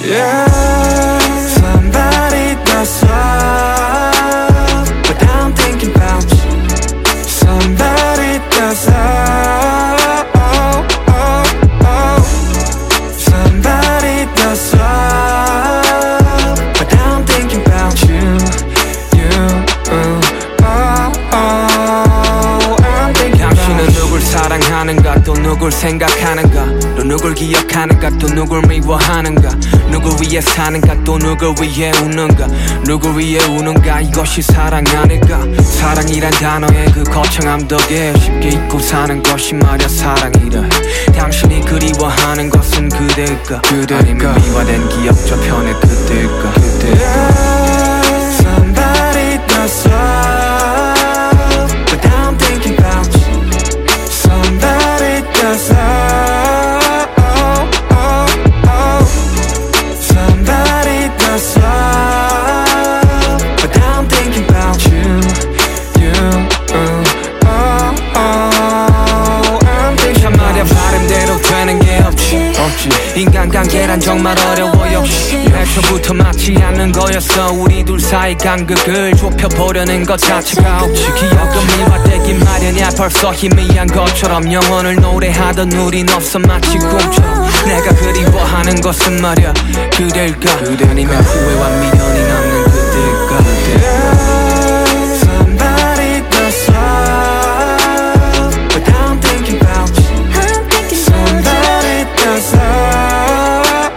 Somebody does up, but I'm thinking about you. Somebody does up, somebody does up, but I'm thinking about you. I'm thinking 당신은 누굴 사랑하는가 또 누굴 생각하는가 또 누굴 기억하는가 또 누굴 미워하는가 누굴 위해 사는가 또 누굴 위해 우는가 누굴 위해 우는가 이것이 사랑 아닐까 사랑이란 단어의 그 거창함 덕에 쉽게 잊고 사는 것이 말야 사랑이라 당신이 그리워하는 것은 그대일까 아니면 미화된 기억 저편의 그대일까 Somebody does up, but I'm thinking about you. Somebody does up, somebody does up, but I'm thinking about you. I'm thinking 참 말야 바람대로 되는 게 없지 인간관계란 정말 어려워 역시 애초부터 맞지 않는 거였어 우리 둘 사이 간극을 좁혀보려는 것 자체가 혹시 기억은 미화되긴 마련이야 벌써 희미한 것처럼 영혼을 노래하던 우린 없어 마치 꿈처럼 내가 그리워하는 것은 말야 그대일까 아니면 후회와 미련이 남는 그대일까 Somebody does up, but I'm thinking about you. Somebody does up,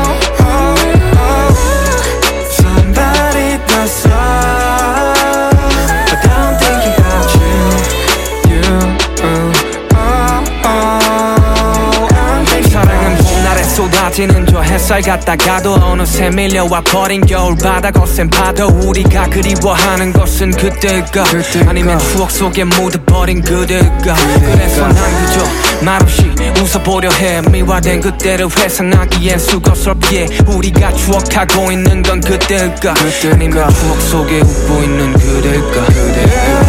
somebody does up, but I'm thinking about you. 사랑은 봄날에 쏟아지는 저 햇살 같다가도 어느새 밀려와 버린 겨울바다 거센 파도 우리가 그리워하는 것은 그때일까 아니면 추억 속에 묻어버린 그대일까 그래서 난 그저 말없이 웃어보려 해 미화된 그때를 회상하기엔 수고스럽게 우리가 추억하고 있는 건 그때일까 아니면 추억 속에 웃고 있는 그대일까